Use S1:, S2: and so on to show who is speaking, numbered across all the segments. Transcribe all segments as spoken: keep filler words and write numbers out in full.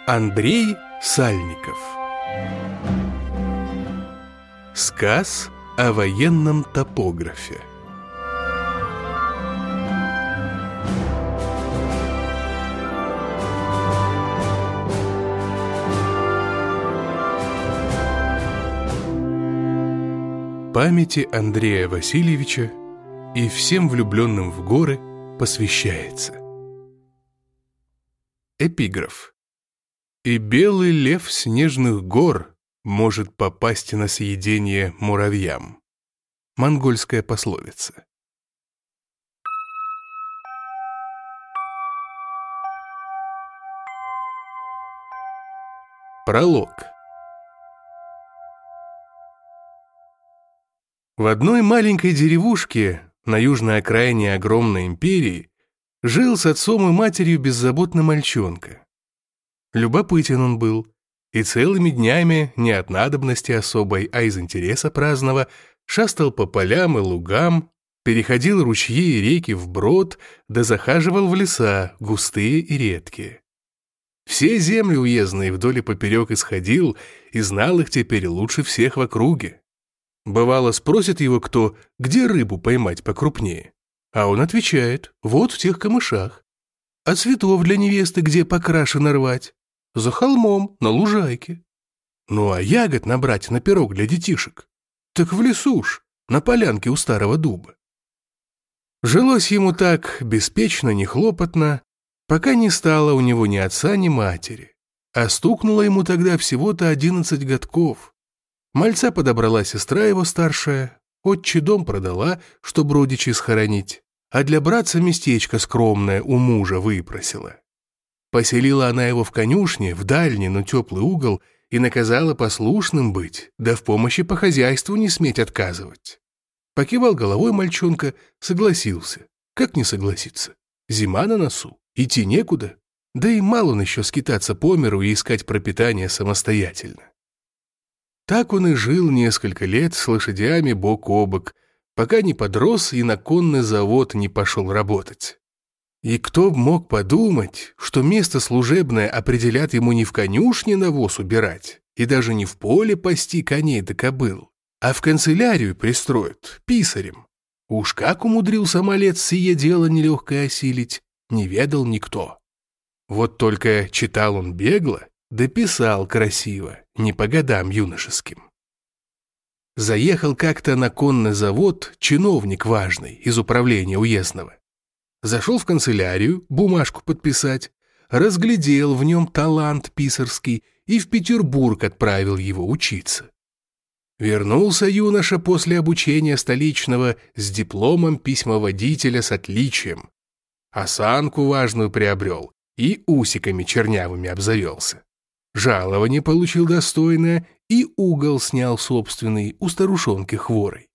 S1: Андрей Сальников. Сказ о военном топографе. Памяти Андрея Васильевича и всем влюбленным в горы посвящается. Эпиграф. И белый лев снежных гор может попасть на съедение муравьям. Монгольская пословица. Пролог. В одной маленькой деревушке на южной окраине огромной империи жил с отцом и матерью беззаботный мальчонка. Любопытен он был, и целыми днями, не от надобности особой, а из интереса праздного, шастал по полям и лугам, переходил ручьи и реки вброд, да захаживал в леса, густые и редкие. Все земли уездные вдоль и поперек исходил, и знал их теперь лучше всех в округе. Бывало, спросит его кто, где рыбу поймать покрупнее, а он отвечает, вот в тех камышах. А цветов для невесты где покраше нарвать? За холмом, на лужайке. Ну а ягод набрать на пирог для детишек? Так в лесу ж, на полянке у старого дуба. Жилось ему так беспечно, нехлопотно, пока не стало у него ни отца, ни матери. А стукнуло ему тогда всего-то одиннадцать годков. Мальца подобрала сестра его старшая, отчий дом продала, чтоб родичей схоронить, а для братца местечко скромное у мужа выпросила. Поселила она его в конюшне, в дальний, но теплый угол, и наказала послушным быть, да в помощи по хозяйству не сметь отказывать. Покивал головой мальчонка, согласился. Как не согласиться? Зима на носу, идти некуда, да и мало он еще скитаться по миру и искать пропитание самостоятельно. Так он и жил несколько лет с лошадями бок о бок, пока не подрос и на конный завод не пошел работать. И кто б мог подумать, что место служебное определят ему не в конюшне навоз убирать, и даже не в поле пасти коней да кобыл, а в канцелярию пристроят, писарем. Уж как умудрился малец сие дело нелегкое осилить, не ведал никто. Вот только читал он бегло, да писал красиво, не по годам юношеским. Заехал как-то на конный завод чиновник важный из управления уездного. Зашел в канцелярию, бумажку подписать, разглядел в нем талант писарский и в Петербург отправил его учиться. Вернулся юноша после обучения столичного с дипломом письмоводителя с отличием. Осанку важную приобрел и усиками чернявыми обзавелся. Жалование получил достойное и угол снял собственный у старушонки хворой.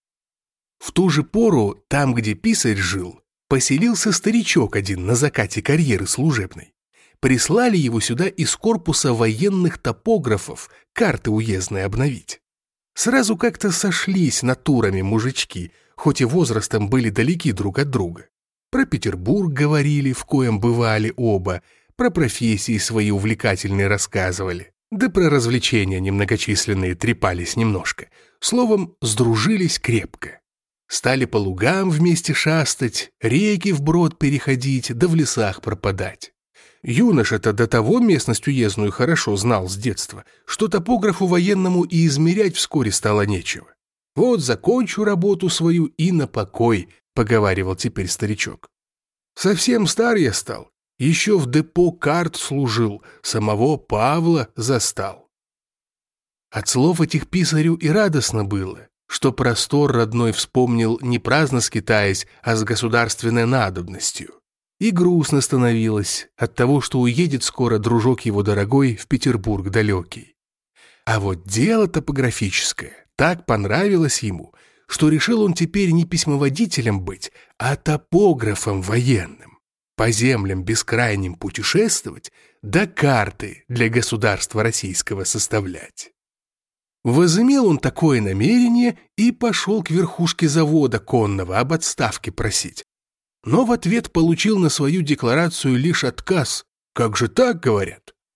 S1: В ту же пору, там, где писарь жил, поселился старичок один на закате карьеры служебной. Прислали его сюда из корпуса военных топографов карты уездные обновить. Сразу как-то сошлись натурами мужички, хоть и возрастом были далеки друг от друга. Про Петербург говорили, в коем бывали оба, про профессии свои увлекательные рассказывали, да про развлечения немногочисленные трепались немножко. Словом, сдружились крепко. Стали по лугам вместе шастать, реки вброд переходить, да в лесах пропадать. Юноша-то до того местность уездную хорошо знал с детства, что топографу военному и измерять вскоре стало нечего. «Вот закончу работу свою и на покой», — поговаривал теперь старичок. «Совсем стар я стал, еще в депо карт служил, самого Павла застал». От слов этих писарю и радостно было, что простор родной вспомнил не праздно скитаясь, а с государственной надобностью. И грустно становилось от того, что уедет скоро дружок его дорогой в Петербург далекий. А вот дело топографическое так понравилось ему, что решил он теперь не письмоводителем быть, а топографом военным. По землям бескрайним путешествовать, да карты для государства российского составлять. Возымел он такое намерение и пошел к верхушке завода конного об отставке просить. Но в ответ получил на свою декларацию лишь отказ. Как же так, говорят?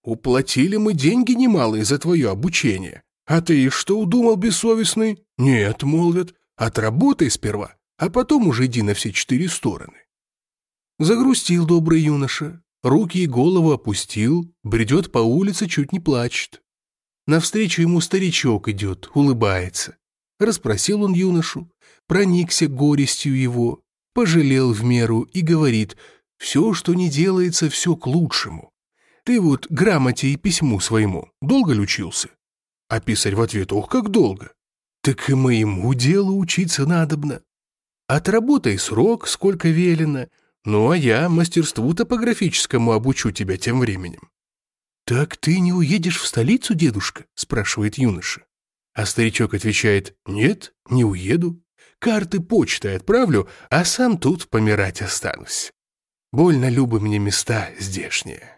S1: Уплатили мы деньги немалые за твое обучение. А ты что удумал, бессовестный? Нет, молвят, отработай сперва, а потом уже иди на все четыре стороны. Загрустил добрый юноша, руки и голову опустил, бредет по улице, чуть не плачет. Навстречу ему старичок идет, улыбается. Расспросил он юношу, проникся горестью его, пожалел в меру и говорит: «Все, что не делается, все к лучшему. Ты вот грамоте и письму своему долго ли учился?» А писарь в ответ: «Ох, как долго! Так и моему делу учиться надобно. Отработай срок, сколько велено, ну а я мастерству топографическому обучу тебя тем временем». «Так ты не уедешь в столицу, дедушка?» – спрашивает юноша. А старичок отвечает: «Нет, не уеду. Карты почтой отправлю, а сам тут помирать останусь. Больно любы мне места здешние».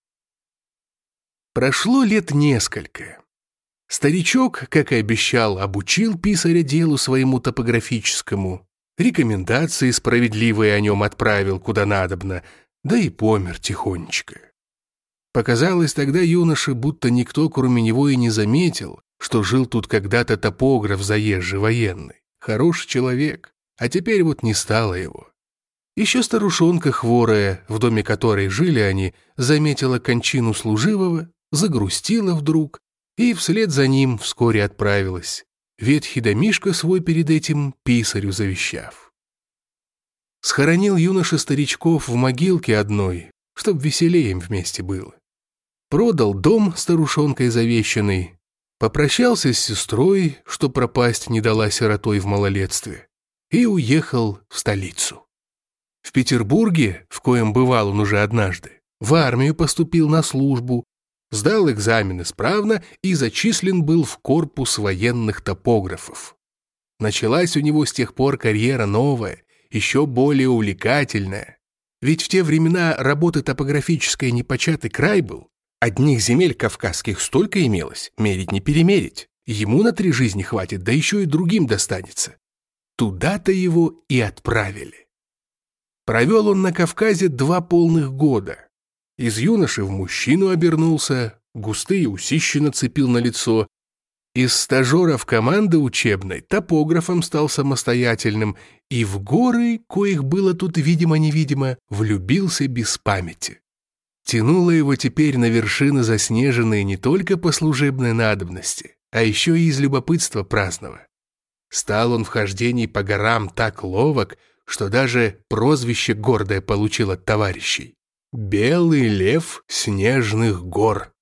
S1: Прошло лет несколько. Старичок, как и обещал, обучил писаря делу своему топографическому, рекомендации справедливые о нем отправил куда надобно, да и помер тихонечко. Показалось тогда юноше, будто никто, кроме него, и не заметил, что жил тут когда-то топограф заезжий военный, хороший человек, а теперь вот не стало его. Еще старушонка хворая, в доме которой жили они, заметила кончину служивого, загрустила вдруг и вслед за ним вскоре отправилась, ветхий домишко свой перед этим писарю завещав. Схоронил юноша старичков в могилке одной, чтоб веселее им вместе было. Продал дом старушонкой завещанный, попрощался с сестрой, что пропасть не дала сиротой в малолетстве, и уехал в столицу. В Петербурге, в коем бывал он уже однажды, в армию поступил на службу, сдал экзамен исправно и зачислен был в корпус военных топографов. Началась у него с тех пор карьера новая, еще более увлекательная. Ведь в те времена работы топографической непочатый край был. Одних земель кавказских столько имелось, мерить не перемерить. Ему на три жизни хватит, да еще и другим достанется. Туда-то его и отправили. Провел он на Кавказе два полных года. Из юноши в мужчину обернулся, густые усищи нацепил на лицо. Из стажеров команды учебной топографом стал самостоятельным и в горы, коих было тут видимо-невидимо, влюбился без памяти. Тянуло его теперь на вершины заснеженные не только по служебной надобности, а еще и из любопытства праздного. Стал он в хождении по горам так ловок, что даже прозвище гордое получил от товарищей — «Белый лев снежных гор».